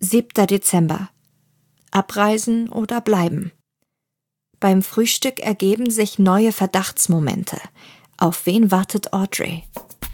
7. Dezember. Abreisen oder bleiben? Beim Frühstück ergeben sich neue Verdachtsmomente. Auf wen wartet Audrey?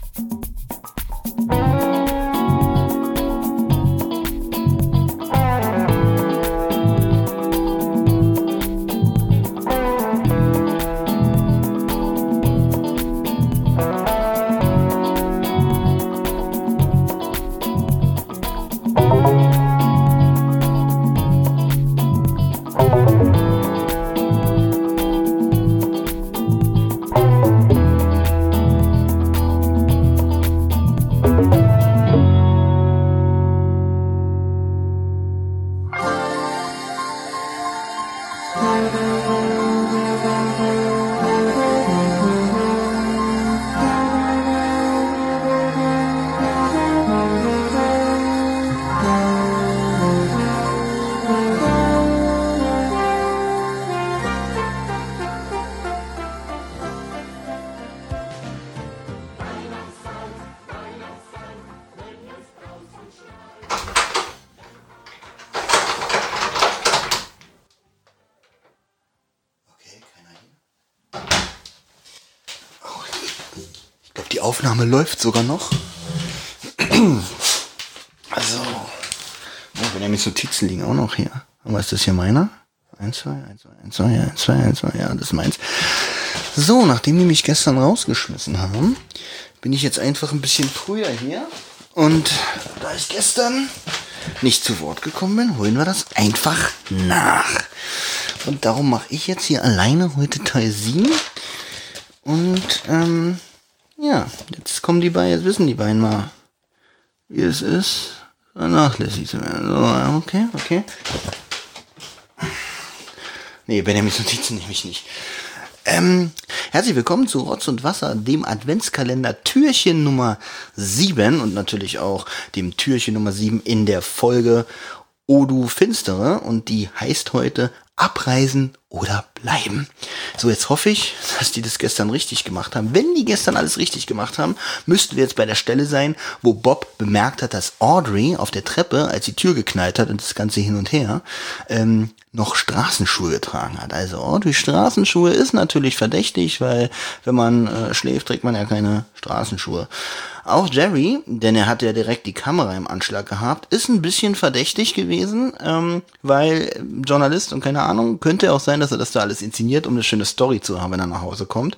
Die Aufnahme läuft sogar noch. Also, Benjamins Notizen liegen auch noch hier. Aber ist das hier meiner? 1, 2, 1, 2, 1, 2, 1, 2, 1, 2, ja, das ist meins. So, nachdem die mich gestern rausgeschmissen haben, bin ich jetzt einfach ein bisschen früher hier. Und da ich gestern nicht zu Wort gekommen bin, holen wir das einfach nach. Und darum mache ich jetzt hier alleine heute Teil 7. Und, ja, jetzt kommen die beiden, jetzt wissen die beiden mal, wie es ist, vernachlässigt zu werden. So, okay. Nee, Benjamins Notizen nehme ich nicht. Herzlich willkommen zu Rotz und Wasser, dem Adventskalender Türchen Nummer 7 und natürlich auch dem Türchen Nummer 7 in der Folge O du Finstere, und die heißt heute Abreisen oder bleiben. So, jetzt hoffe ich, dass die das gestern richtig gemacht haben. Wenn die gestern alles richtig gemacht haben, müssten wir jetzt bei der Stelle sein, wo Bob bemerkt hat, dass Audrey auf der Treppe, als die Tür geknallt hat und das Ganze hin und her, noch Straßenschuhe getragen hat. Also Audrey Straßenschuhe ist natürlich verdächtig, weil wenn man schläft, trägt man ja keine Straßenschuhe. Auch Jerry, denn er hat ja direkt die Kamera im Anschlag gehabt, ist ein bisschen verdächtig gewesen, weil Journalist und keine Ahnung, könnte auch sein, dass er das da alles inszeniert, um eine schöne Story zu haben, wenn er nach Hause kommt.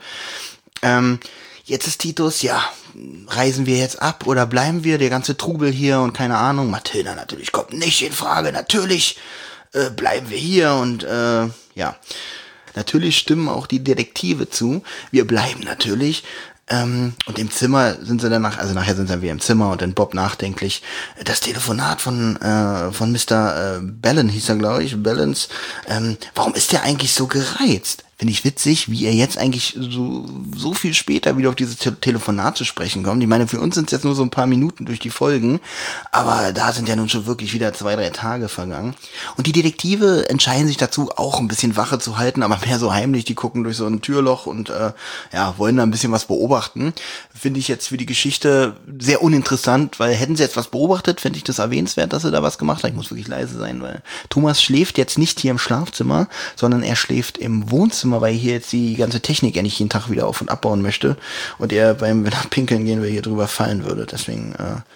Jetzt ist Titus, ja, reisen wir jetzt ab oder bleiben wir, der ganze Trubel hier und keine Ahnung. Mathilda natürlich kommt nicht in Frage, natürlich bleiben wir hier und ja, natürlich stimmen auch die Detektive zu. Wir bleiben natürlich. Und im Zimmer sind sie danach, also nachher sind sie wieder im Zimmer und dann Bob nachdenklich. Das Telefonat von Mr. Bellin hieß er, glaube ich, Balance. Warum ist der eigentlich so gereizt? Finde ich witzig, wie er jetzt eigentlich so viel später wieder auf dieses Telefonat zu sprechen kommt. Ich meine, für uns sind es jetzt nur so ein paar Minuten durch die Folgen, aber da sind ja nun schon wirklich wieder 2-3 Tage vergangen. Und die Detektive entscheiden sich dazu, auch ein bisschen Wache zu halten, aber mehr so heimlich. Die gucken durch so ein Türloch und ja, wollen da ein bisschen was beobachten. Finde ich jetzt für die Geschichte sehr uninteressant, weil hätten sie jetzt was beobachtet, fände ich das erwähnenswert, dass sie da was gemacht haben. Ich muss wirklich leise sein, weil Thomas schläft jetzt nicht hier im Schlafzimmer, sondern er schläft im Wohnzimmer, weil hier jetzt die ganze Technik ja nicht jeden Tag wieder auf- und abbauen möchte und er wenn er pinkeln gehen will, hier drüber fallen würde. Deswegen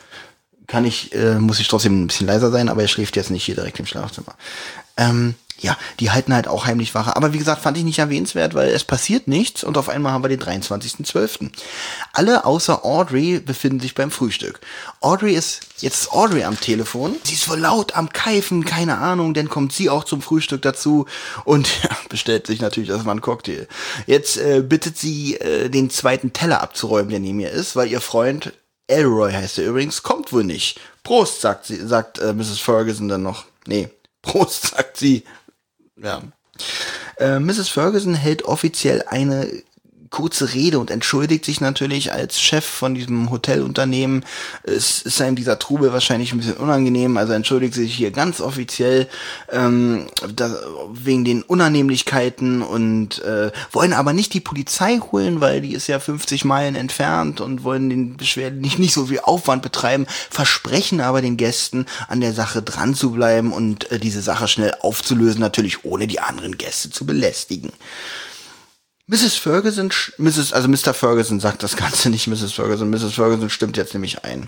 muss ich trotzdem ein bisschen leiser sein, aber er schläft jetzt nicht hier direkt im Schlafzimmer. Ja, die halten halt auch heimlich Wache. Aber wie gesagt, fand ich nicht erwähnenswert, weil es passiert nichts und auf einmal haben wir den 23.12. Alle außer Audrey befinden sich beim Frühstück. Jetzt ist Audrey am Telefon. Sie ist wohl laut am Keifen, keine Ahnung, dann kommt sie auch zum Frühstück dazu und ja, bestellt sich natürlich erstmal einen Cocktail. Jetzt bittet sie, den zweiten Teller abzuräumen, der neben ihr ist, weil ihr Freund, Elroy heißt er übrigens, kommt wohl nicht. Prost, sagt Mrs. Ferguson dann noch. Nee, Prost, sagt sie. Ja. Mrs. Ferguson hält offiziell eine kurze Rede und entschuldigt sich natürlich als Chef von diesem Hotelunternehmen. Es ist einem dieser Trubel wahrscheinlich ein bisschen unangenehm, also entschuldigt sich hier ganz offiziell wegen den Unannehmlichkeiten und wollen aber nicht die Polizei holen, weil die ist ja 50 Meilen entfernt und wollen den Beschwerden nicht so viel Aufwand betreiben, versprechen aber den Gästen an der Sache dran zu bleiben und diese Sache schnell aufzulösen, natürlich ohne die anderen Gäste zu belästigen. Mr. Ferguson sagt das Ganze nicht, Mrs. Ferguson stimmt jetzt nämlich ein.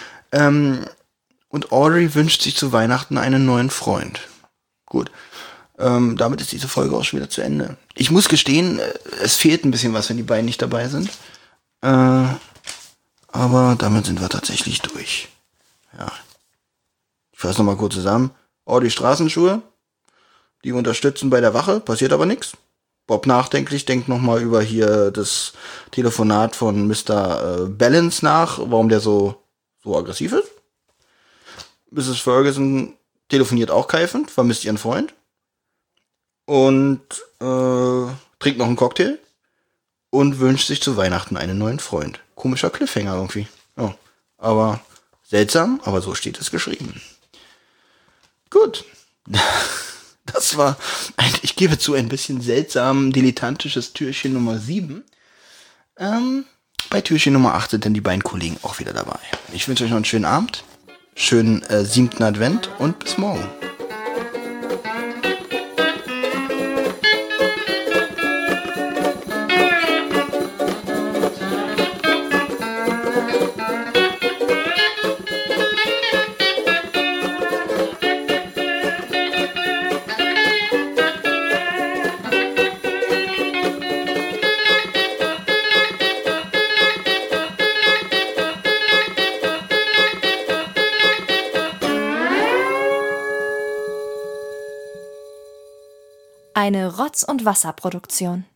Und Audrey wünscht sich zu Weihnachten einen neuen Freund. Gut. Damit ist diese Folge auch schon wieder zu Ende. Ich muss gestehen, es fehlt ein bisschen was, wenn die beiden nicht dabei sind. Aber damit sind wir tatsächlich durch. Ja. Ich fasse nochmal kurz zusammen. Audrey Straßenschuhe. Die unterstützen bei der Wache, passiert aber nichts. Bob nachdenklich denkt nochmal über hier das Telefonat von Mr. Balance nach, warum der so aggressiv ist. Mrs. Ferguson telefoniert auch keifend, vermisst ihren Freund. Und trinkt noch einen Cocktail. Und wünscht sich zu Weihnachten einen neuen Freund. Komischer Cliffhanger irgendwie. Ja, aber seltsam, aber so steht es geschrieben. Gut. Das war, ich gebe zu, ein bisschen seltsam dilettantisches Türchen Nummer 7. Bei Türchen Nummer 8 sind dann die beiden Kollegen auch wieder dabei. Ich wünsche euch noch einen schönen Abend, schönen 7. Advent und bis morgen. Eine Rotz- und Wasser-Produktion.